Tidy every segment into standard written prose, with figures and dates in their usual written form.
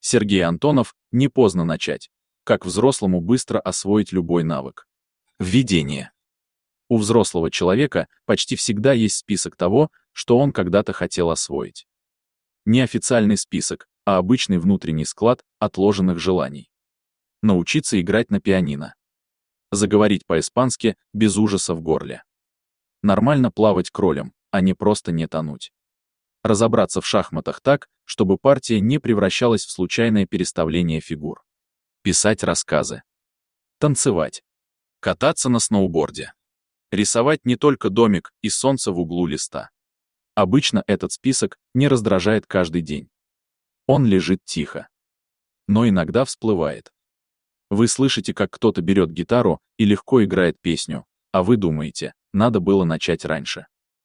Сергей Антонов, не поздно начать. Как взрослому быстро освоить любой навык. Введение. У взрослого человека почти всегда есть список того, что он когда-то хотел освоить. Не официальный список, а обычный внутренний склад отложенных желаний. Научиться играть на пианино. Заговорить по-испански без ужаса в горле. Нормально плавать кролем, а не просто не тонуть. Разобраться в шахматах так, чтобы партия не превращалась в случайное переставление фигур. Писать рассказы. Танцевать. Кататься на сноуборде. Рисовать не только домик и солнце в углу листа. Обычно этот список не раздражает каждый день. Он лежит тихо. Но иногда всплывает. Вы слышите, как кто-то берет гитару и легко играет песню, а вы думаете, надо было начать раньше.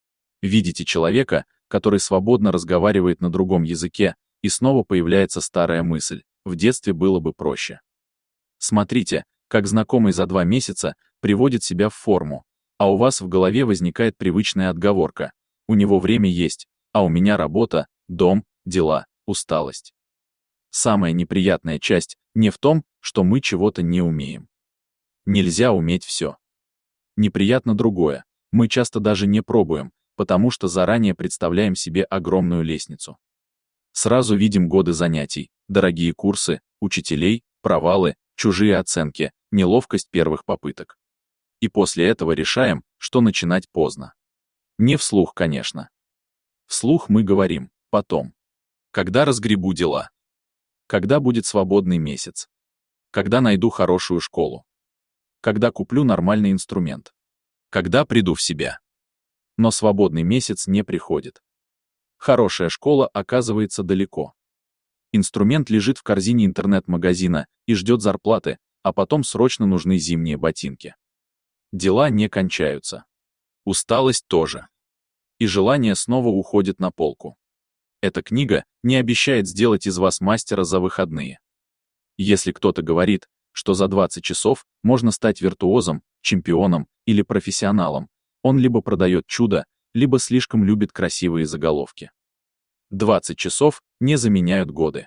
Видите человека, который свободно разговаривает на другом языке, и снова появляется старая мысль: в детстве было бы проще. Смотрите, как знакомый за 2 месяца приводит себя в форму, а у вас в голове возникает привычная отговорка: у него время есть, а у меня работа, дом, дела, усталость. Самая неприятная часть не в том, что мы чего-то не умеем. Нельзя уметь все. Неприятно другое: мы часто даже не пробуем, потому что заранее представляем себе огромную лестницу. Сразу видим годы занятий, дорогие курсы, учителей, провалы, чужие оценки, неловкость первых попыток. И после этого решаем, что начинать поздно. Не вслух, конечно. Вслух мы говорим: потом. Когда разгребу дела. Когда будет свободный месяц. Когда найду хорошую школу. Когда куплю нормальный инструмент. Когда приду в себя. Но свободный месяц не приходит. Хорошая школа оказывается далеко. Инструмент лежит в корзине интернет-магазина и ждет зарплаты, а потом срочно нужны зимние ботинки. Дела не кончаются. Усталость тоже. И желание снова уходит на полку. Эта книга не обещает сделать из вас мастера за выходные. Если кто-то говорит, что за 20 часов можно стать виртуозом, чемпионом или профессионалом, он либо продает чудо, либо слишком любит красивые заголовки. 20 часов не заменяют годы.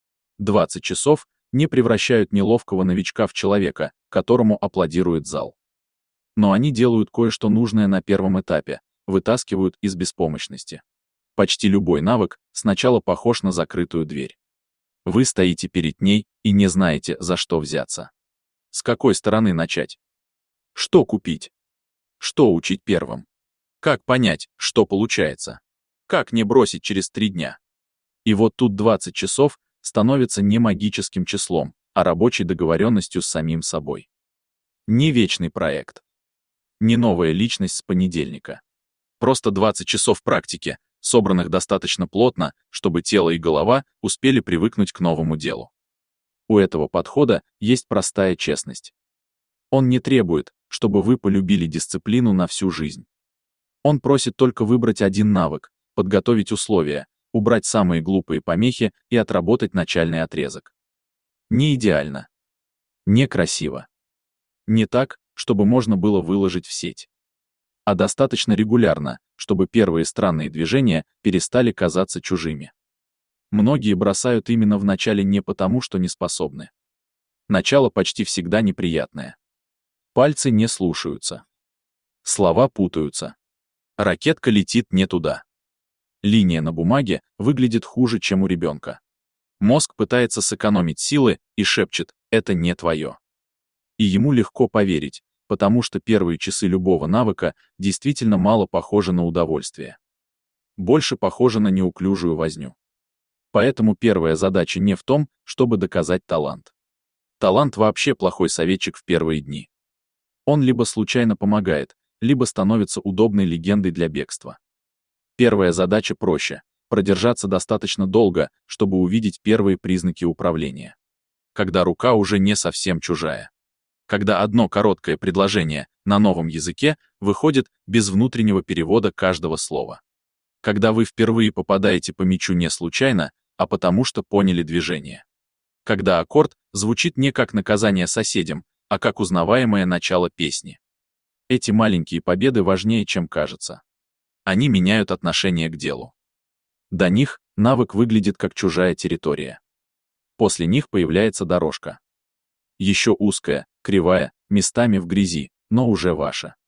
20 часов не превращают неловкого новичка в человека, которому аплодирует зал. Но они делают кое-что нужное на первом этапе, вытаскивают из беспомощности. Почти любой навык сначала похож на закрытую дверь. Вы стоите перед ней и не знаете, за что взяться. С какой стороны начать? Что купить? Что учить первым? Как понять, что получается? Как не бросить через 3 дня? И вот тут 20 часов становится не магическим числом, а рабочей договоренностью с самим собой. Не вечный проект. Не новая личность с понедельника. Просто 20 часов практики, собранных достаточно плотно, чтобы тело и голова успели привыкнуть к новому делу. У этого подхода есть простая честность. Он не требует, чтобы вы полюбили дисциплину на всю жизнь. Он просит только выбрать один навык, подготовить условия, убрать самые глупые помехи и отработать начальный отрезок. Не идеально. Не красиво. Не так, чтобы можно было выложить в сеть. А достаточно регулярно, чтобы первые странные движения перестали казаться чужими. Многие бросают именно в начале не потому, что не способны. Начало почти всегда неприятное. Пальцы не слушаются. Слова путаются. Ракетка летит не туда. Линия на бумаге выглядит хуже, чем у ребенка. Мозг пытается сэкономить силы и шепчет: это не твое. И ему легко поверить, потому что первые часы любого навыка действительно мало похожи на удовольствие. Больше похожи на неуклюжую возню. Поэтому первая задача не в том, чтобы доказать талант. Талант вообще плохой советчик в первые дни. Он либо случайно помогает, либо становится удобной легендой для бегства. Первая задача проще — продержаться достаточно долго, чтобы увидеть первые признаки управления. Когда рука уже не совсем чужая. Когда одно короткое предложение на новом языке выходит без внутреннего перевода каждого слова. Когда вы впервые попадаете по мячу не случайно, а потому что поняли движение. Когда аккорд звучит не как наказание соседям, а как узнаваемое начало песни. Эти маленькие победы важнее, чем кажется. Они меняют отношение к делу. До них навык выглядит как чужая территория. После них появляется дорожка. Еще узкая, кривая, местами в грязи, но уже ваша.